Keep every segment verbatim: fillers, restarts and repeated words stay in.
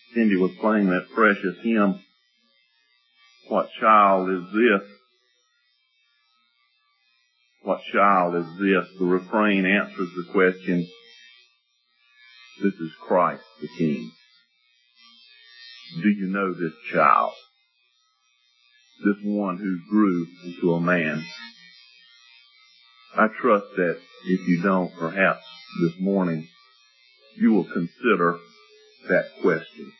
Cindy was playing that precious hymn, "What Child Is This?" What child is this? The refrain answers the question, this is Christ the King. Do you know this child? This one who grew into a man? I trust that if you don't, perhaps this morning, you will consider that question.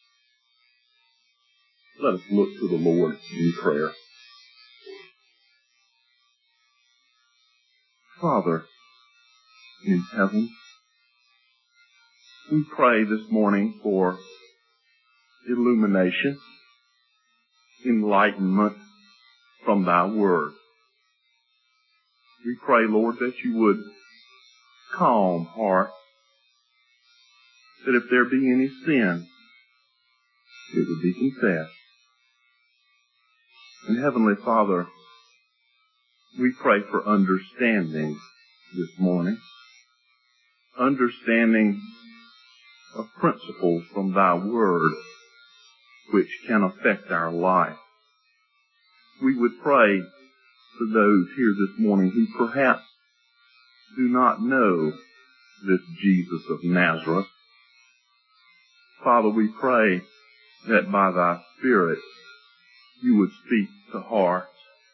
Let us look to the Lord in prayer. Father in heaven, we pray this morning for illumination, enlightenment from thy word. We pray, Lord, that you would calm hearts, that if there be any sin, it would be confessed. And Heavenly Father, we pray for understanding this morning, understanding of principles from thy word which can affect our life. We would pray for those here this morning who perhaps do not know this Jesus of Nazareth. Father, we pray that by thy Spirit you would speak to hearts.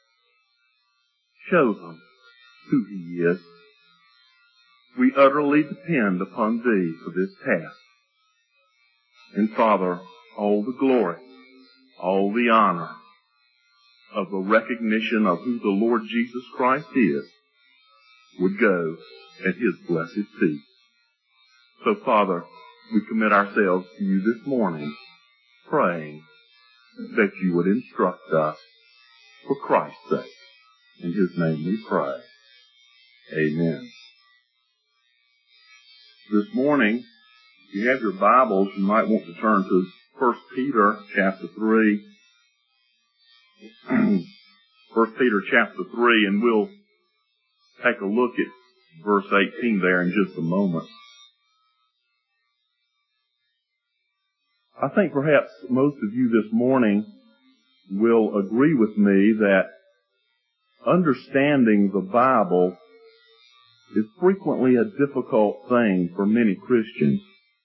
Show them who he is. We utterly depend upon thee for this task. And Father, all the glory, all the honor of the recognition of who the Lord Jesus Christ is would go at his blessed feet. So Father, we commit ourselves to you this morning, praying that you would instruct us for Christ's sake. In his name we pray. Amen. This morning, if you have your Bibles, you might want to turn to First Peter chapter three. First Peter chapter three, and we'll take a look at verse eighteen there in just a moment. I think perhaps most of you this morning will agree with me that understanding the Bible is frequently a difficult thing for many Christians.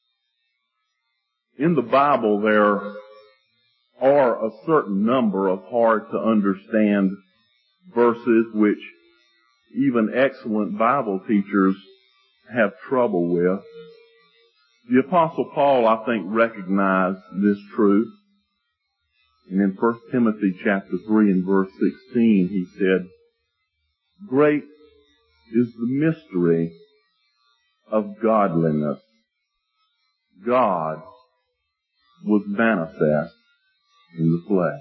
In the Bible, there are a certain number of hard to understand verses which even excellent Bible teachers have trouble with. The Apostle Paul, I think, recognized this truth. And in First Timothy chapter three and verse sixteen, he said, "Great is the mystery of godliness. God was manifest in the flesh."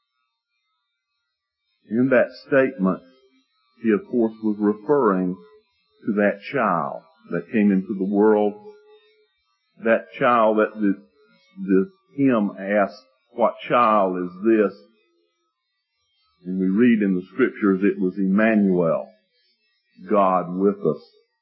In that statement, he of course was referring to that child that came into the world, that child that the, the hymn asked, "What child is this?" And we read in the scriptures it was Emmanuel, God with us.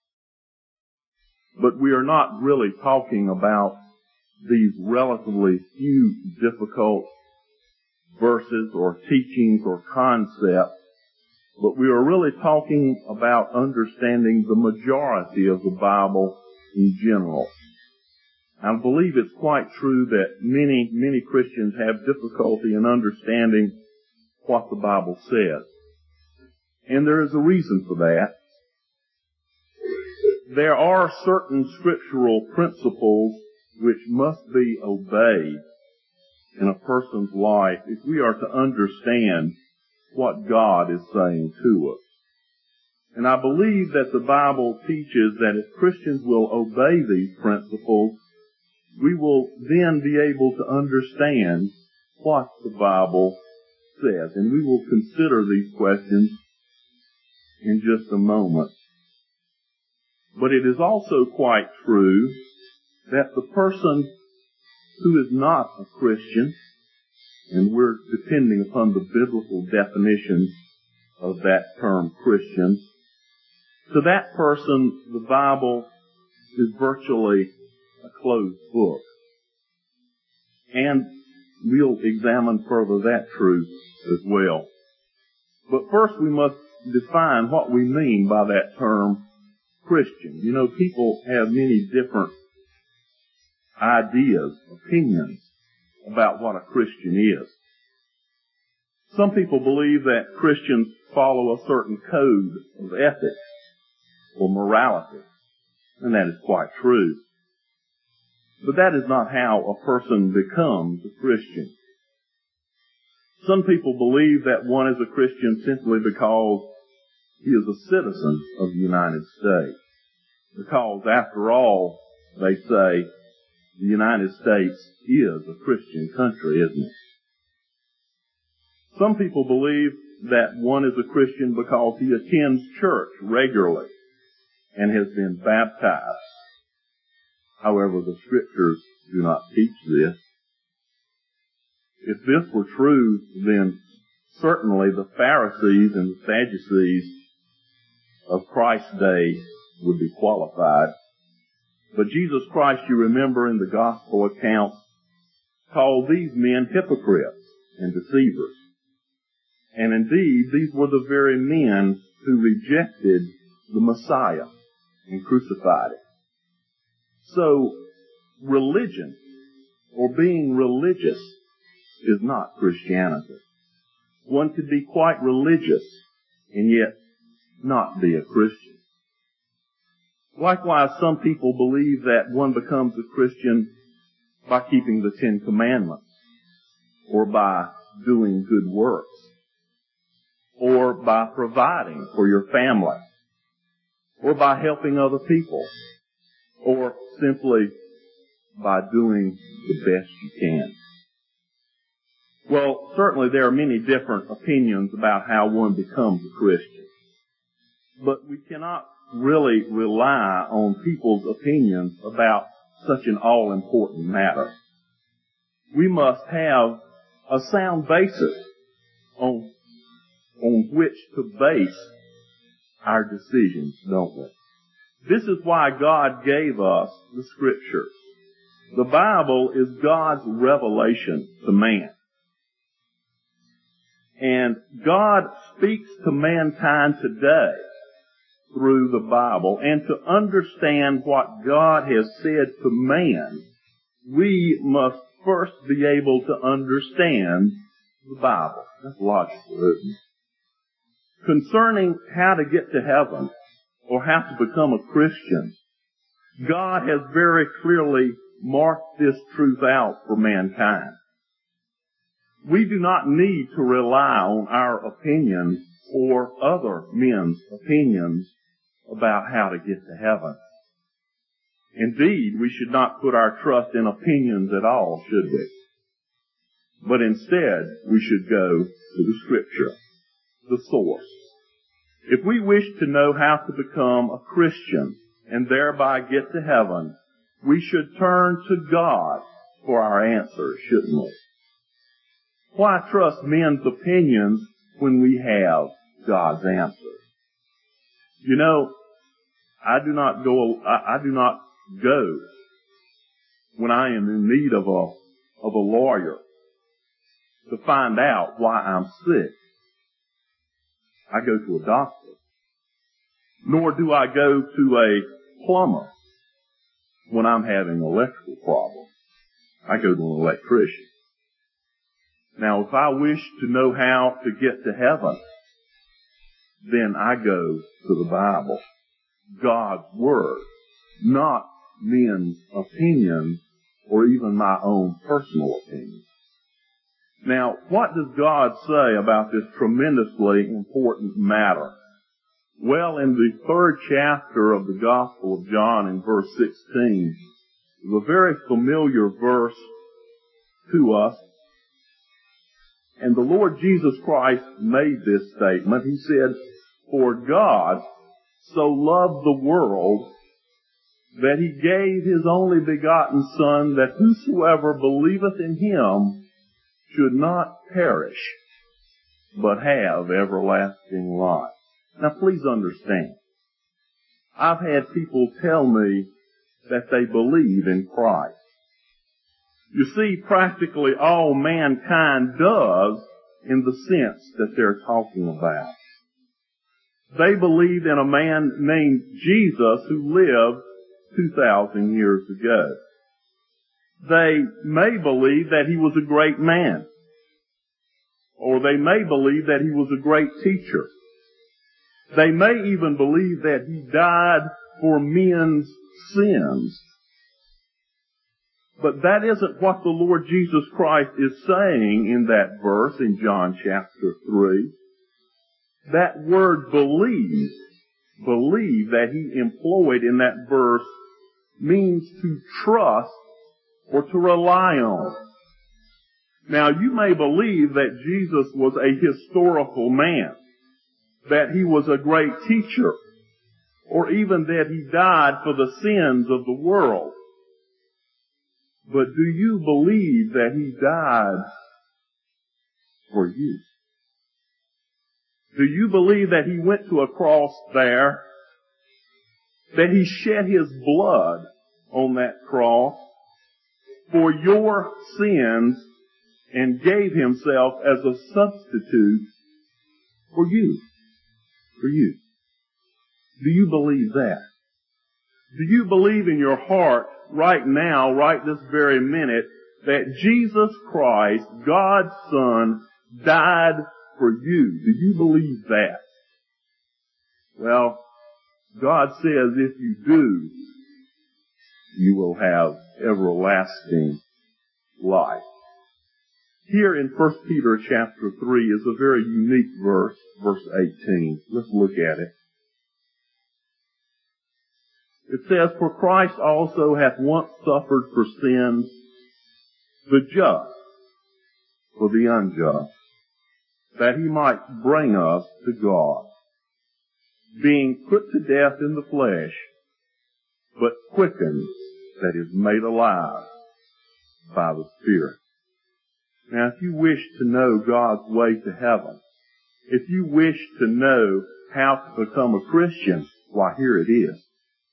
But we are not really talking about these relatively few difficult verses or teachings or concepts, but we are really talking about understanding the majority of the Bible in general. I believe it's quite true that many, many Christians have difficulty in understanding what the Bible says. And there is a reason for that. There are certain scriptural principles which must be obeyed in a person's life if we are to understand what God is saying to us. And I believe that the Bible teaches that if Christians will obey these principles, we will then be able to understand what the Bible says. And we will consider these questions in just a moment. But it is also quite true that the person who is not a Christian, and we're depending upon the biblical definition of that term Christian, to that person the Bible is virtually a closed book. And we'll examine further that truth as well. But first we must define what we mean by that term Christian. You know, people have many different ideas, opinions about what a Christian is. Some people believe that Christians follow a certain code of ethics or morality, and that is quite true. But that is not how a person becomes a Christian. Some people believe that one is a Christian simply because he is a citizen of the United States. Because, after all, they say, the United States is a Christian country, isn't it? Some people believe that one is a Christian because he attends church regularly and has been baptized. However, the Scriptures do not teach this. If this were true, then certainly the Pharisees and the Sadducees of Christ's day would be qualified. But Jesus Christ, you remember in the Gospel accounts, called these men hypocrites and deceivers. And indeed, these were the very men who rejected the Messiah and crucified him. So, religion, or being religious, is not Christianity. One could be quite religious and yet not be a Christian. Likewise, some people believe that one becomes a Christian by keeping the Ten Commandments, or by doing good works, or by providing for your family, or by helping other people, or simply by doing the best you can. Well, certainly there are many different opinions about how one becomes a Christian. But we cannot really rely on people's opinions about such an all-important matter. We must have a sound basis on, on which to base our decisions, don't we? This is why God gave us the Scriptures. The Bible is God's revelation to man. And God speaks to mankind today through the Bible. And to understand what God has said to man, we must first be able to understand the Bible. That's logical, isn't it? Concerning how to get to heaven, or how to become a Christian, God has very clearly marked this truth out for mankind. We do not need to rely on our opinions or other men's opinions about how to get to heaven. Indeed, we should not put our trust in opinions at all, should we? But instead, we should go to the Scripture, the source. If we wish to know how to become a Christian and thereby get to heaven, we should turn to God for our answers, shouldn't we? Why trust men's opinions when we have God's answers? You know, I do not go, I, I do not go when I am in need of a, of a lawyer to find out why I'm sick. I go to a doctor. Nor do I go to a plumber when I'm having an electrical problem. I go to an electrician. Now, if I wish to know how to get to heaven, then I go to the Bible, God's Word, not men's opinions or even my own personal opinion. Now, what does God say about this tremendously important matter? Well, in the third chapter of the Gospel of John in verse sixteen, is a very familiar verse to us. And the Lord Jesus Christ made this statement. He said, "For God so loved the world that he gave his only begotten Son, that whosoever believeth in him should not perish, but have everlasting life." Now please understand, I've had people tell me that they believe in Christ. You see, practically all mankind does in the sense that they're talking about. They believed in a man named Jesus who lived two thousand years ago. They may believe that he was a great man, or they may believe that he was a great teacher. They may even believe that he died for men's sins. But that isn't what the Lord Jesus Christ is saying in that verse in John chapter three. That word believe, believe that he employed in that verse means to trust or to rely on. Now, you may believe that Jesus was a historical man, that he was a great teacher, or even that he died for the sins of the world. But do you believe that he died for you? Do you believe that he went to a cross there, that he shed his blood on that cross for your sins and gave himself as a substitute for you? For you. Do you believe that? Do you believe in your heart right now, right this very minute, that Jesus Christ, God's Son, died for you? Do you believe that? Well, God says if you do, you will have everlasting life. Here in First Peter chapter three is a very unique verse, verse eighteen. Let's look at it. It says, "For Christ also hath once suffered for sins, the just for the unjust, that he might bring us to God, being put to death in the flesh, but quickened, that is, made alive by the Spirit." Now, if you wish to know God's way to heaven, if you wish to know how to become a Christian, why, here it is.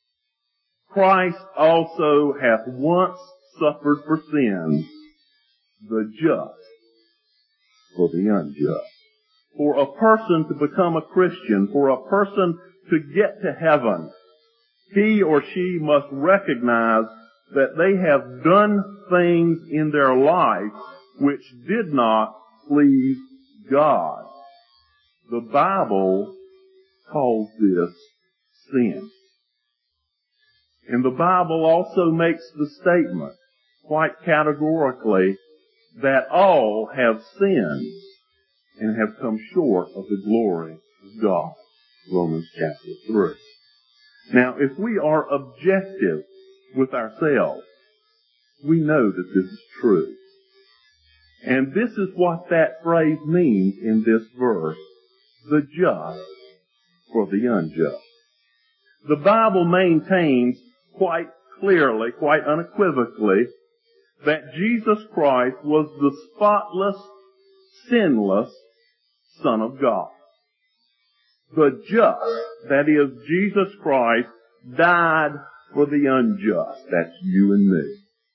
Christ also hath once suffered for sins, the just for the unjust. For a person to become a Christian, for a person to get to heaven, he or she must recognize that they have done things in their life which did not please God. The Bible calls this sin. And the Bible also makes the statement, quite categorically, that all have sinned and have come short of the glory of God. Romans chapter three. Now, if we are objective with ourselves, we know that this is true. And this is what that phrase means in this verse, the just for the unjust. The Bible maintains quite clearly, quite unequivocally, that Jesus Christ was the spotless, sinless Son of God. The just, that is, Jesus Christ, died for the unjust. That's you and me.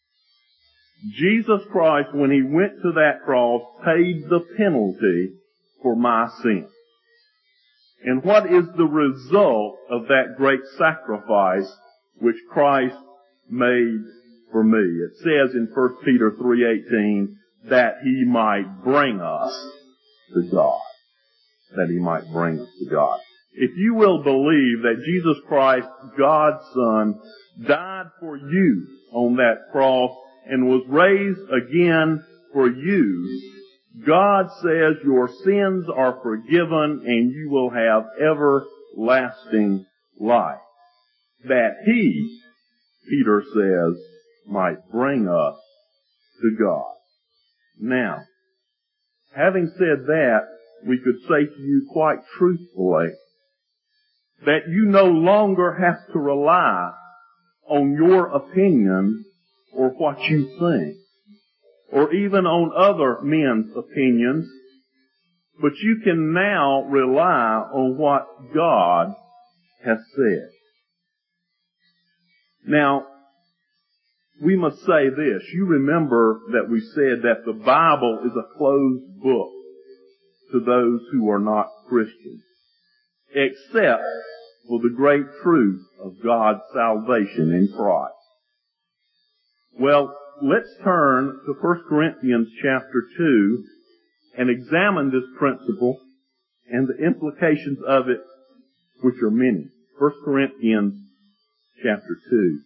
Jesus Christ, when he went to that cross, paid the penalty for my sin. And what is the result of that great sacrifice which Christ made for me? It says in First Peter three eighteen that he might bring us to God. That he might bring us to God. If you will believe that Jesus Christ, God's Son, died for you on that cross and was raised again for you, God says your sins are forgiven and you will have everlasting life. That he, Peter says, might bring us to God. Now, having said that, we could say to you quite truthfully that you no longer have to rely on your opinion or what you think, or even on other men's opinions, but you can now rely on what God has said. Now, we must say this. You remember that we said that the Bible is a closed book to those who are not Christians, except for the great truth of God's salvation in Christ. Well, let's turn to First Corinthians chapter two and examine this principle and the implications of it, which are many. First Corinthians chapter two.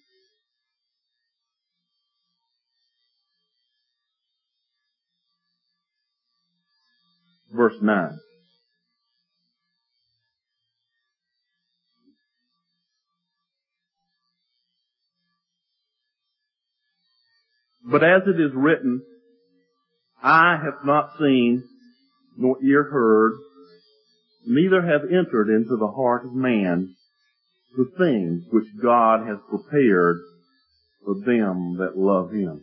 Verse nine. But as it is written, eye have not seen, nor ear heard, neither have entered into the heart of man the things which God has prepared for them that love Him.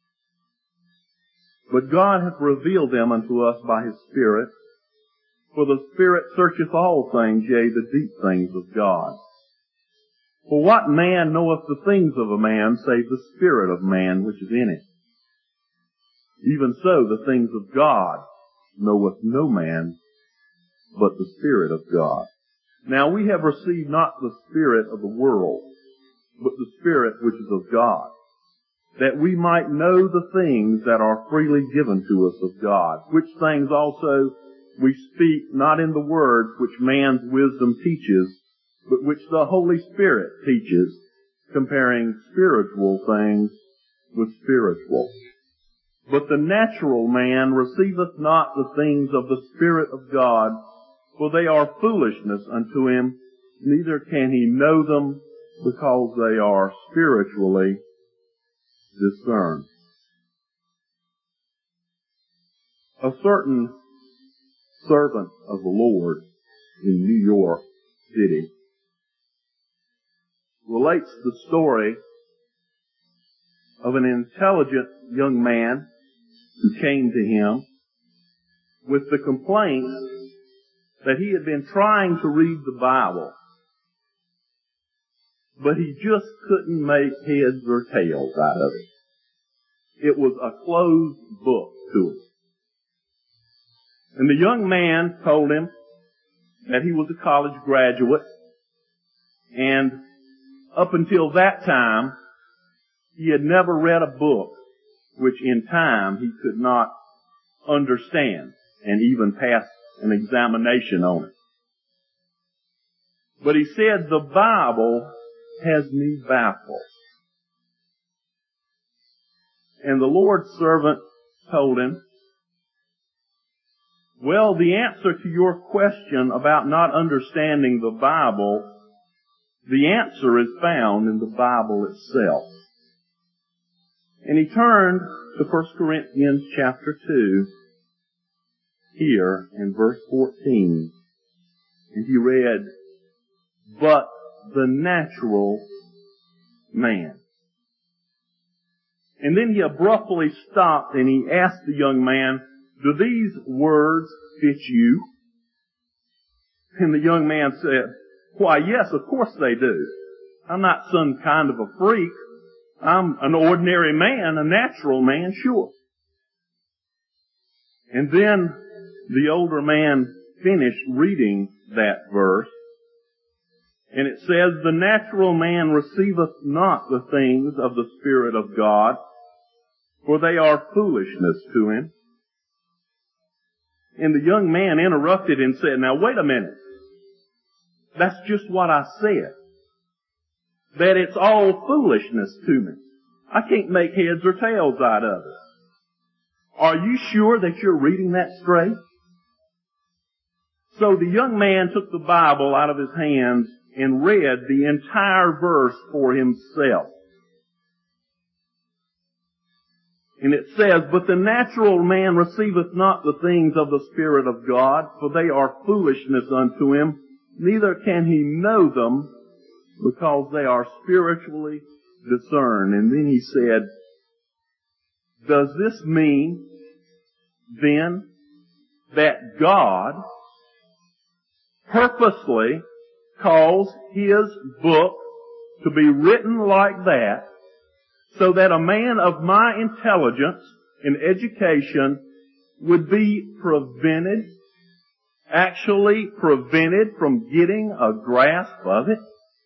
But God hath revealed them unto us by His Spirit, for the Spirit searcheth all things, yea, the deep things of God. For what man knoweth the things of a man, save the spirit of man which is in it? Even so the things of God knoweth no man, but the Spirit of God. Now we have received not the spirit of the world, but the Spirit which is of God, that we might know the things that are freely given to us of God, which things also we speak not in the words which man's wisdom teaches, but which the Holy Spirit teaches, comparing spiritual things with spiritual. But the natural man receiveth not the things of the Spirit of God, for they are foolishness unto him, neither can he know them, because they are spiritually discerned. A certain servant of the Lord in New York City relates the story of an intelligent young man who came to him with the complaint that he had been trying to read the Bible, but he just couldn't make heads or tails out of it. It was a closed book to him. And the young man told him that he was a college graduate, and up until that time, he had never read a book which in time he could not understand and even pass an examination on it. But he said, the Bible has me baffled. And the Lord's servant told him, well, the answer to your question about not understanding the Bible, the answer is found in the Bible itself. And he turned to First Corinthians chapter two, here in verse fourteen, and he read, but the natural man. And then he abruptly stopped and he asked the young man, do these words fit you? And the young man said, why, yes, of course they do. I'm not some kind of a freak. I'm an ordinary man, a natural man, sure. And then the older man finished reading that verse, and it says, the natural man receiveth not the things of the Spirit of God, for they are foolishness to him. And the young man interrupted and said, now wait a minute. That's just what I said. That it's all foolishness to me. I can't make heads or tails out of it. Are you sure that you're reading that straight? So the young man took the Bible out of his hands and read the entire verse for himself. And it says, but the natural man receiveth not the things of the Spirit of God, for they are foolishness unto him, neither can he know them, because they are spiritually discerned. And then he said, does this mean, then, that God purposely caused His book to be written like that, so that a man of my intelligence and education would be prevented, actually prevented from getting a grasp of it?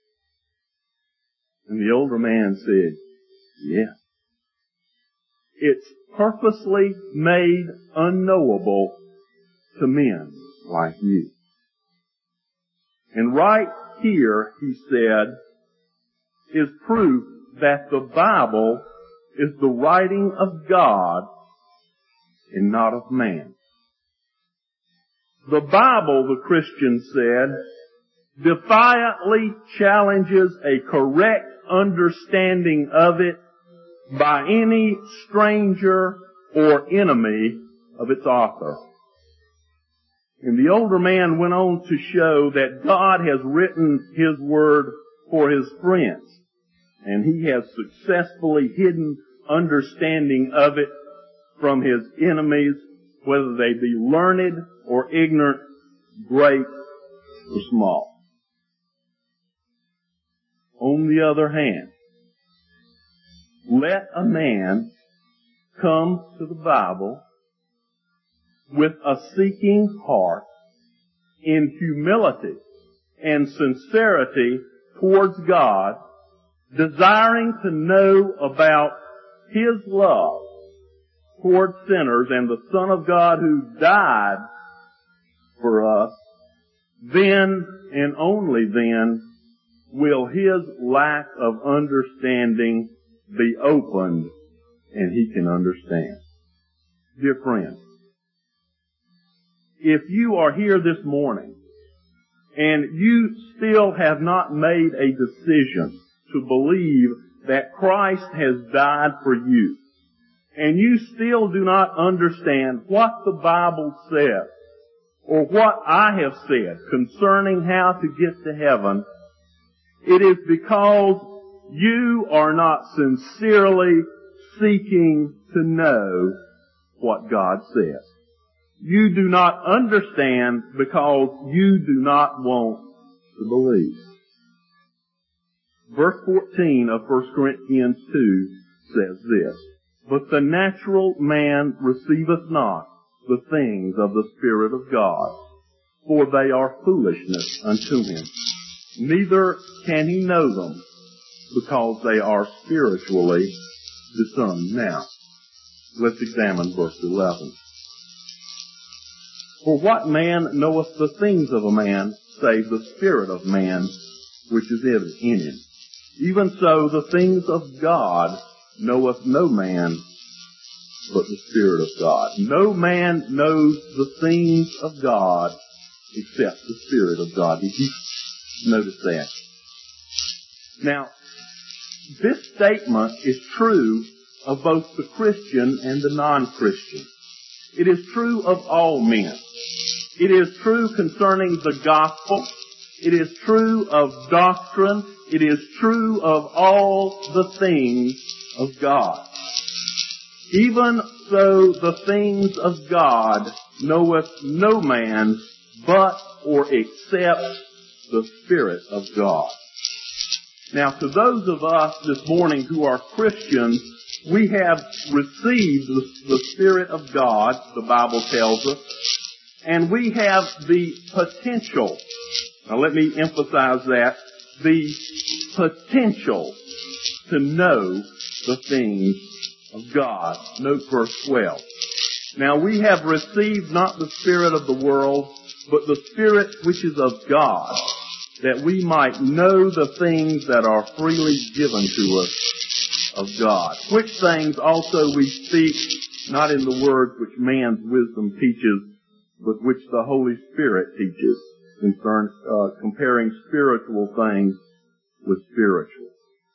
And the older man said, yes. It's purposely made unknowable to men like you. And right here, he said, is proof that the Bible is the writing of God and not of man. The Bible, the Christian said, defiantly challenges a correct understanding of it by any stranger or enemy of its author. And the older man went on to show that God has written His Word for His friends, and He has successfully hidden understanding of it from His enemies, whether they be learned or ignorant, great or small. On the other hand, let a man come to the Bible with a seeking heart in humility and sincerity towards God, desiring to know about His love toward sinners and the Son of God who died for us, then and only then will his lack of understanding be opened and he can understand. Dear friend, if you are here this morning and you still have not made a decision to believe that Christ has died for you, and you still do not understand what the Bible says or what I have said concerning how to get to heaven, it is because you are not sincerely seeking to know what God says. You do not understand because you do not want to believe. Verse fourteen of First Corinthians two says this, "But the natural man receiveth not the things of the Spirit of God, for they are foolishness unto him. Neither can he know them, because they are spiritually discerned." Now, let's examine verse eleven. "For what man knoweth the things of a man, save the spirit of man, which is in him? Even so the things of God knoweth no man, but the Spirit of God. No man knows the things of God, except the Spirit of God." Did you notice that? Now, this statement is true of both the Christian and the non-Christian. It is true of all men. It is true concerning the gospel. It is true of doctrine. It is true of all the things of God. "Even so the things of God knoweth no man but or except the Spirit of God." Now, to those of us this morning who are Christians, we have received the, the Spirit of God, the Bible tells us, and we have the potential, now let me emphasize that, the potential to know the things of God. Note verse twelve. "Now we have received not the spirit of the world, but the Spirit which is of God, that we might know the things that are freely given to us of God. Which things also we speak, not in the words which man's wisdom teaches, but which the Holy Spirit teaches, concern, uh, comparing spiritual things with spiritual."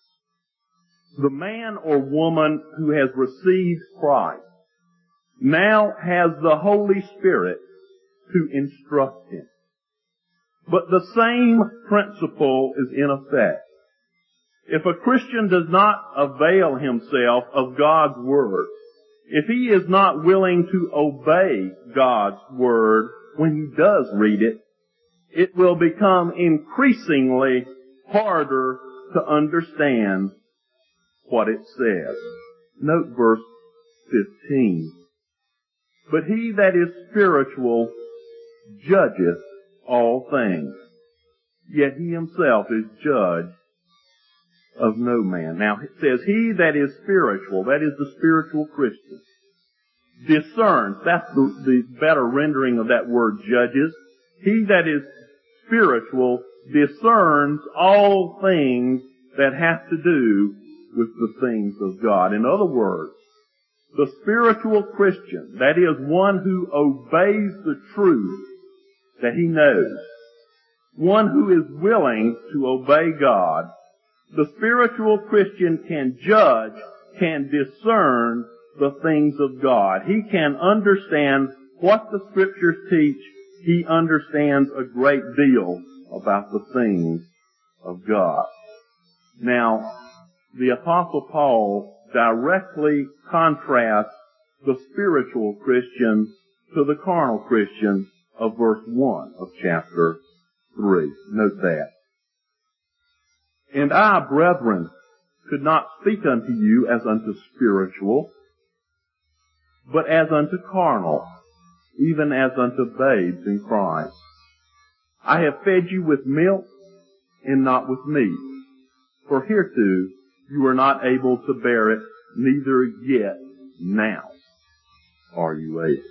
The man or woman who has received Christ now has the Holy Spirit to instruct him. But the same principle is in effect. If a Christian does not avail himself of God's Word, if he is not willing to obey God's Word when he does read it, it will become increasingly harder to understand what it says. Note verse fifteen. But he that is spiritual judgeth all things, yet he himself is judge of no man. Now it says he that is spiritual, that is the spiritual Christian, discerns, that's the, the better rendering of that word judges. He that is spiritual discerns all things that have to do with the things of God. In other words, the spiritual Christian, that is one who obeys the truth that he knows, one who is willing to obey God, the spiritual Christian can judge, can discern the things of God. He can understand what the Scriptures teach. He understands a great deal about the things of God. Now, the Apostle Paul directly contrasts the spiritual Christian to the carnal Christian of verse one of chapter three. Note that. And I, brethren, could not speak unto you as unto spiritual, but as unto carnal, even as unto babes in Christ. I have fed you with milk and not with meat, for hereto you are not able to bear it, neither yet now are you able.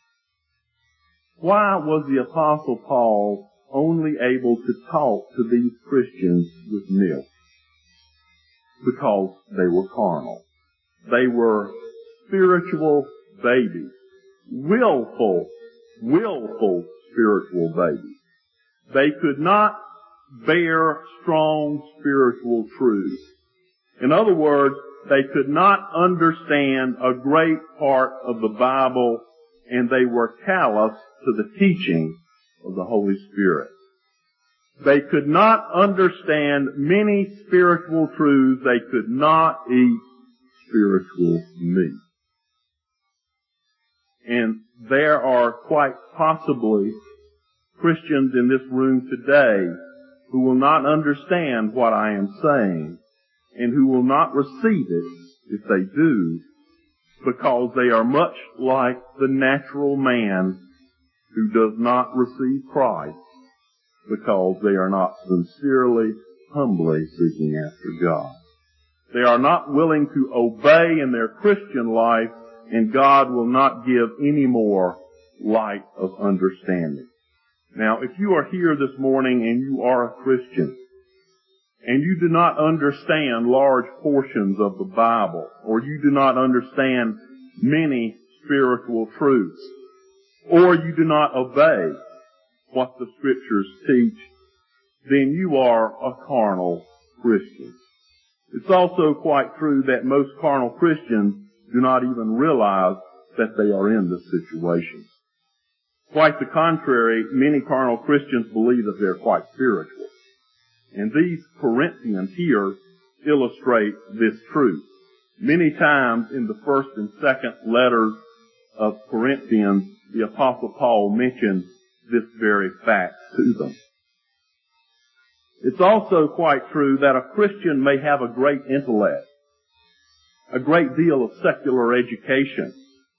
Why was the Apostle Paul only able to talk to these Christians with milk? Because they were carnal. They were spiritual babies. Willful, willful spiritual babies. They could not bear strong spiritual truths. In other words, they could not understand a great part of the Bible, and they were callous to the teaching of the Holy Spirit. They could not understand many spiritual truths. They could not eat spiritual meat. And there are quite possibly Christians in this room today who will not understand what I am saying and who will not receive it if they do, because they are much like the natural man who does not receive Christ because they are not sincerely, humbly seeking after God. They are not willing to obey in their Christian life, and God will not give any more light of understanding. Now, if you are here this morning and you are a Christian, and you do not understand large portions of the Bible, or you do not understand many spiritual truths, or you do not obey what the Scriptures teach, then you are a carnal Christian. It's also quite true that most carnal Christians do not even realize that they are in this situation. Quite the contrary, many carnal Christians believe that they're quite spiritual. And these Corinthians here illustrate this truth. Many times in the first and second letters of Corinthians, the Apostle Paul mentions this very fact to them. It's also quite true that a Christian may have a great intellect, a great deal of secular education,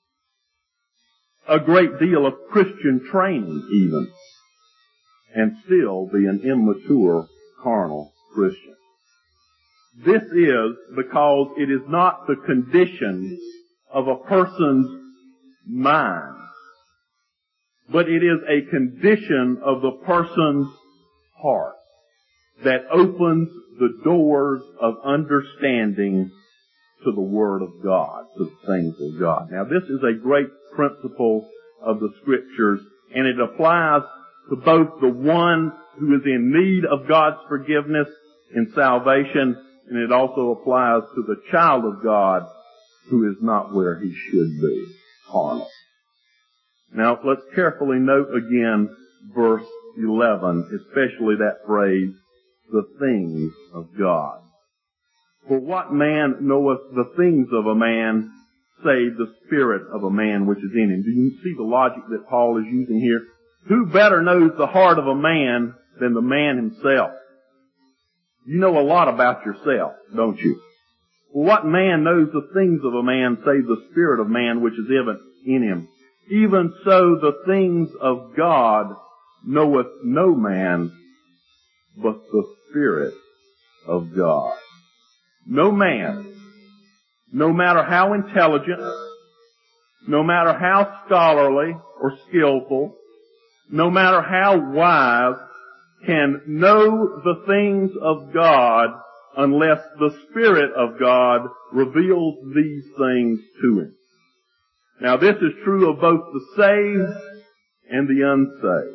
a great deal of Christian training even, and still be an immature carnal Christian. This is because it is not the condition of a person's mind, but it is a condition of the person's heart that opens the doors of understanding to the Word of God, to the things of God. Now, this is a great principle of the Scriptures, and it applies to both the one who is in need of God's forgiveness and salvation, and it also applies to the child of God who is not where he should be, carnal. Now, let's carefully note again verse eleven, especially that phrase, the things of God. For what man knoweth the things of a man, save the spirit of a man which is in him? Do you see the logic that Paul is using here? Who better knows the heart of a man than the man himself? You know a lot about yourself, don't you? What man knows the things of a man save the spirit of man which is evident in him? Even so the things of God knoweth no man but the Spirit of God. No man, no matter how intelligent, no matter how scholarly or skillful, no matter how wise, can know the things of God unless the Spirit of God reveals these things to him. Now this is true of both the saved and the unsaved.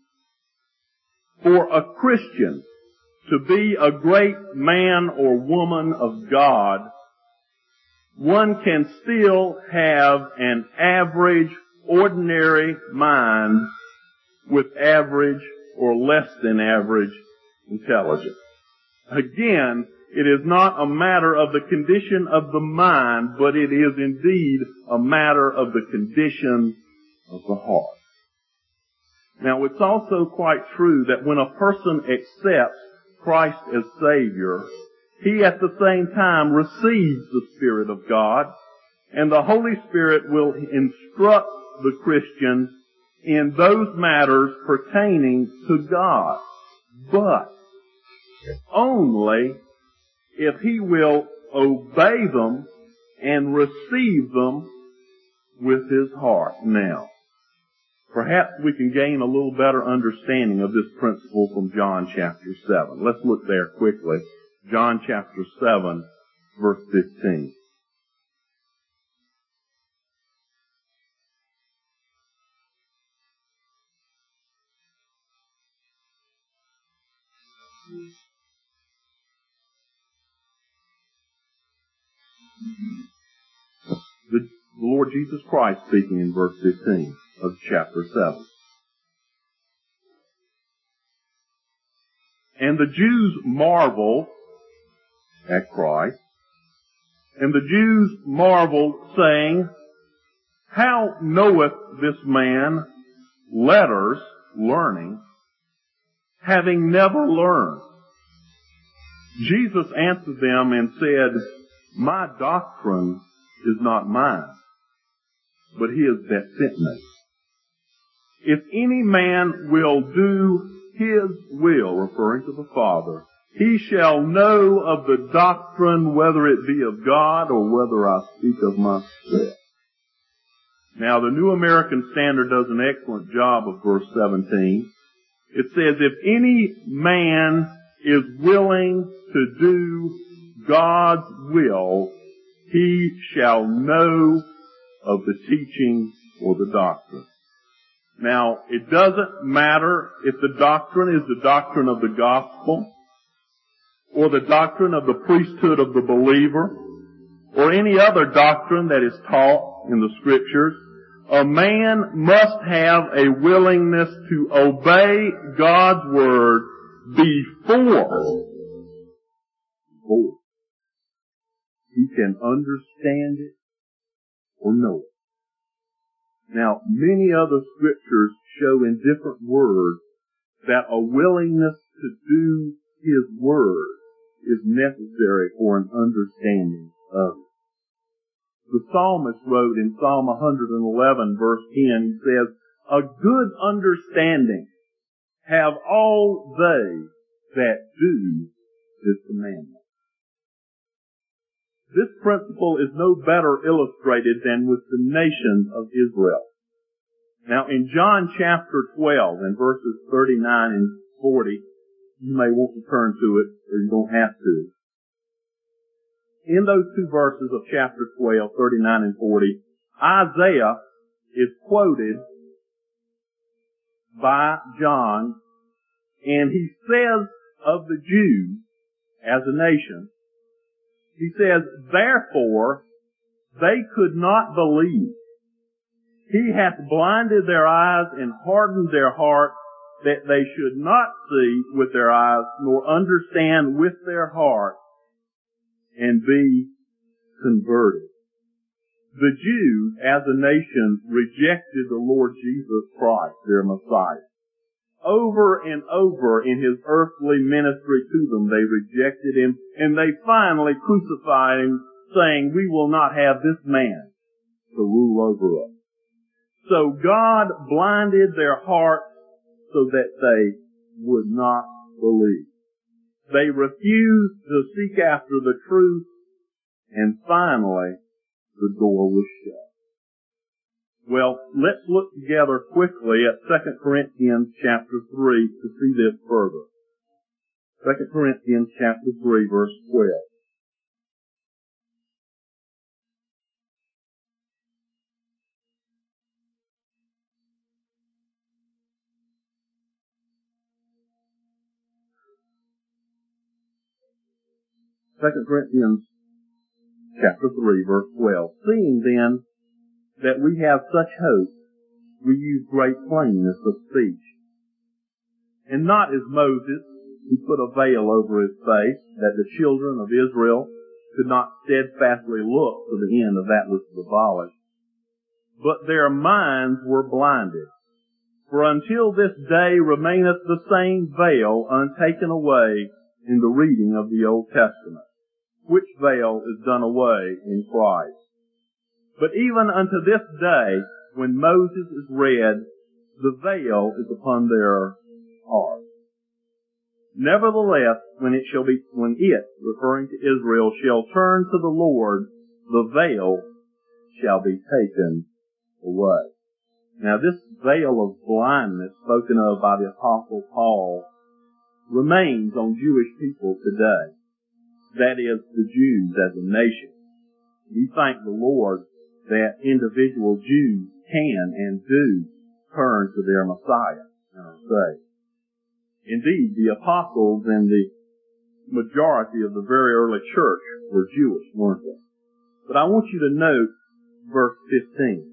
For a Christian to be a great man or woman of God, one can still have an average, ordinary mind with average or less than average intelligence. Again, it is not a matter of the condition of the mind, but it is indeed a matter of the condition of the heart. Now, it's also quite true that when a person accepts Christ as Savior, he at the same time receives the Spirit of God, and the Holy Spirit will instruct the Christian in those matters pertaining to God. But only if he will obey them and receive them with his heart. Now, perhaps we can gain a little better understanding of this principle from John chapter seven. Let's look there quickly. John chapter seven, verse fifteen. The Lord Jesus Christ speaking in verse fifteen of chapter seven. And the Jews marveled at Christ, and the Jews marveled, saying, How knoweth this man letters, learning, having never learned? Jesus answered them and said, My doctrine is not mine, but his that sent me. If any man will do his will, referring to the Father, he shall know of the doctrine, whether it be of God or whether I speak of myself. Now, the New American Standard does an excellent job of verse seventeen. It says, if any man is willing to do God's will, he shall know of the teaching or the doctrine. Now, it doesn't matter if the doctrine is the doctrine of the gospel, or the doctrine of the priesthood of the believer, or any other doctrine that is taught in the Scriptures. A man must have a willingness to obey God's Word before, before he can understand it or know it. Now, many other Scriptures show in different words that a willingness to do His Word is necessary for an understanding of it. The psalmist wrote in Psalm one eleven verse ten, he says, A good understanding have all they that do His commandments. This principle is no better illustrated than with the nation of Israel. Now in John chapter twelve and verses thirty-nine and forty, you may want to turn to it, or you don't have to. In those two verses of chapter twelve, thirty-nine and forty, Isaiah is quoted by John, and he says of the Jews as a nation, he says, Therefore they could not believe. He hath blinded their eyes and hardened their hearts, that they should not see with their eyes, nor understand with their heart, and be converted. The Jews, as a nation, rejected the Lord Jesus Christ, their Messiah. Over and over in His earthly ministry to them, they rejected Him, and they finally crucified Him saying, we will not have this man to rule over us. So God blinded their hearts so that they would not believe. They refused to seek after the truth, and finally, the door was shut. Well, let's look together quickly at Second Corinthians chapter three to see this further. Second Corinthians chapter three, verse twelve. Second Corinthians chapter three, verse twelve. Seeing then that we have such hope, we use great plainness of speech. And not as Moses, who put a veil over his face, that the children of Israel could not steadfastly look to the end of that which was abolished. But their minds were blinded. For until this day remaineth the same veil untaken away in the reading of the Old Testament, which veil is done away in Christ. But even unto this day, when Moses is read, the veil is upon their heart. Nevertheless, when it shall be, when it, referring to Israel, shall turn to the Lord, the veil shall be taken away. Now this veil of blindness spoken of by the Apostle Paul remains on Jewish people today. That is, the Jews as a nation. We thank the Lord that individual Jews can and do turn to their Messiah and are saved. Indeed, the apostles and the majority of the very early church were Jewish, weren't they? But I want you to note verse fifteen.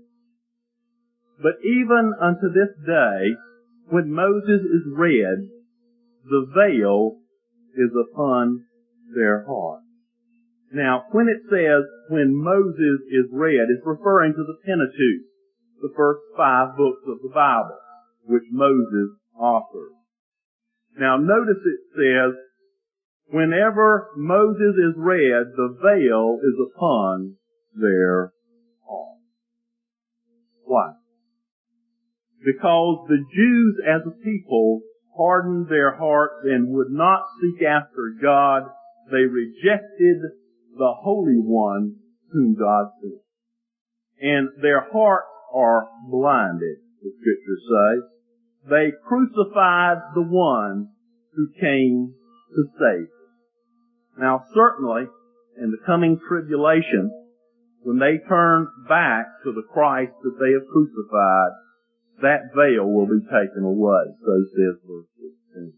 But even unto this day, when Moses is read, the veil is upon their heart. Now, when it says, when Moses is read, it's referring to the Pentateuch, the first five books of the Bible, which Moses authored. Now, notice it says, whenever Moses is read, the veil is upon their heart. Why? Because the Jews as a people hardened their hearts and would not seek after God. They rejected the Holy One whom God sent. And their hearts are blinded, the Scriptures say. They crucified the one who came to save them. Now certainly, in the coming tribulation, when they turn back to the Christ that they have crucified, that veil will be taken away, so says verse sixteen.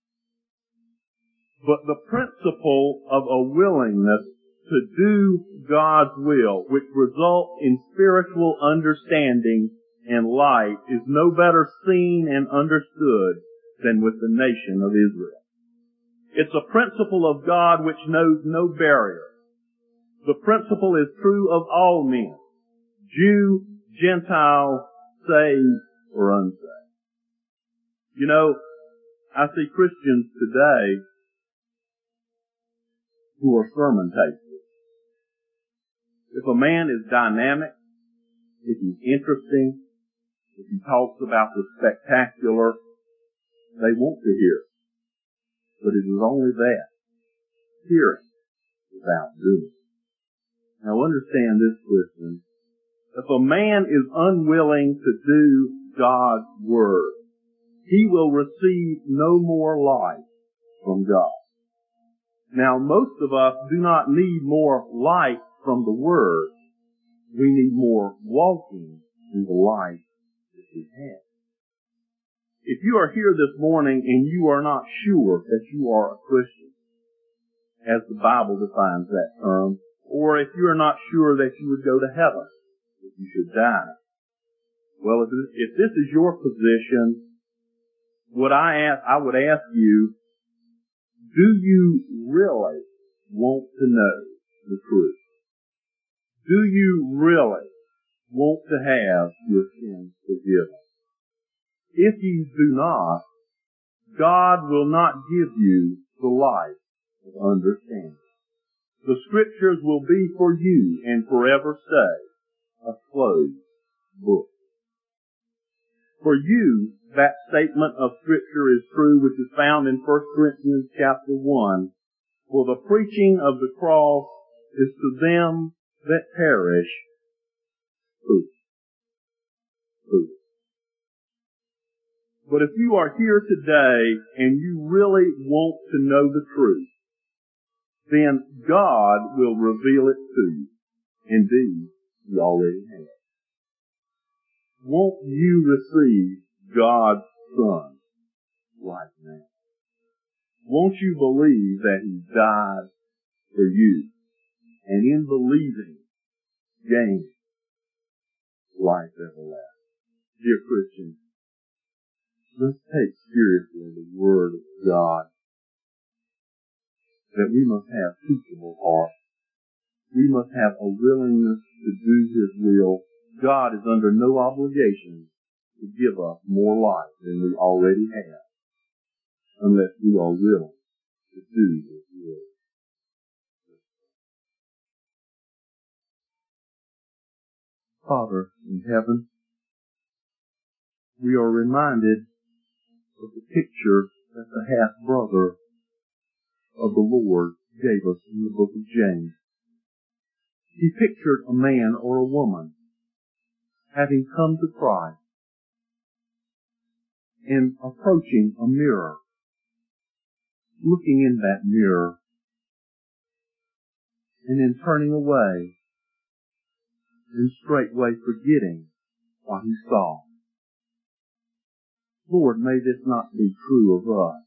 But the principle of a willingness to do God's will, which results in spiritual understanding and light, is no better seen and understood than with the nation of Israel. It's a principle of God which knows no barrier. The principle is true of all men, Jew, Gentile, saved or unsaved. You know, I see Christians today who are sermon tasters. If a man is dynamic, if he's interesting, if he talks about the spectacular, they want to hear. But it is only that, hearing without doing. Now understand this, Christian. If a man is unwilling to do God's Word, he will receive no more light from God. Now most of us do not need more light from the Word. We need more walking in the light that we have. If you are here this morning and you are not sure that you are a Christian, as the Bible defines that term, or if you are not sure that you would go to heaven if you should die, well, if, if this is your position, what I ask, I would ask you, do you really want to know the truth? Do you really want to have your sins forgiven? If you do not, God will not give you the light of understanding. The Scriptures will be for you and forever stay a closed book. For you, that statement of Scripture is true, which is found in First Corinthians chapter one. For the preaching of the cross is to them that perish foolish. Foolish. But if you are here today and you really want to know the truth, then God will reveal it to you. Indeed, He already has. Won't you receive God's Son right now? Won't you believe that He died for you, and in believing, gain life everlasting? Dear Christians, let's take seriously the Word of God, that we must have teachable hearts. We must have a willingness to do His will. God is under no obligation to give us more life than we already have, unless we are willing to do His will. Father in heaven, we are reminded of the picture that the half-brother of the Lord gave us in the book of James. He pictured a man or a woman having come to Christ and approaching a mirror, looking in that mirror, and then turning away and straightway forgetting what he saw. Lord, may this not be true of us,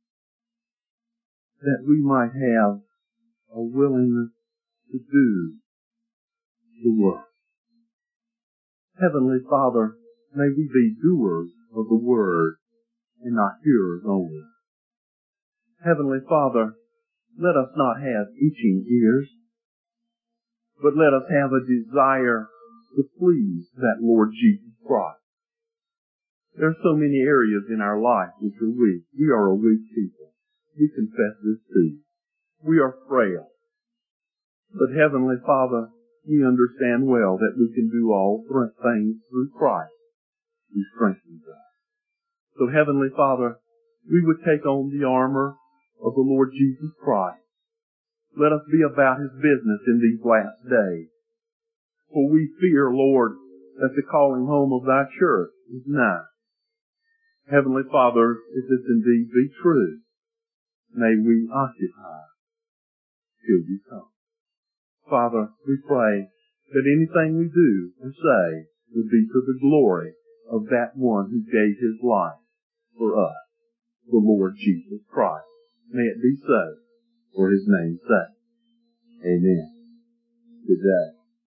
that we might have a willingness to do the work. Heavenly Father, may we be doers of the Word and not hearers only. Heavenly Father, let us not have itching ears, but let us have a desire to please that Lord Jesus Christ. There are so many areas in our life which are weak. We are a weak people. We confess this to you. We are frail. But Heavenly Father, we understand well that we can do all things through Christ who strengthens us. So Heavenly Father, we would take on the armor of the Lord Jesus Christ. Let us be about His business in these last days. For we fear, Lord, that the calling home of Thy church is nigh. Heavenly Father, if this indeed be true, may we occupy till you come. Father, we pray that anything we do or say would be to the glory of that one who gave His life for us, the Lord Jesus Christ. May it be so for His name's sake. Amen. Good day.